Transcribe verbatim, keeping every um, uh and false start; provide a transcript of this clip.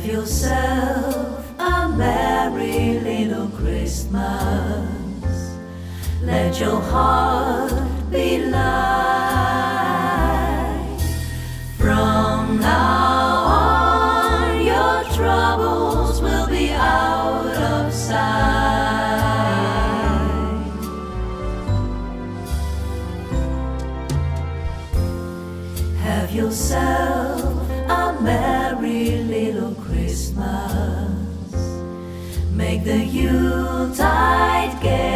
Have yourself a merry little Christmas. Let your heart be light. From now on, your troubles will be out of sight. Have yourself a merry little Christmas. Make the Yuletide gay.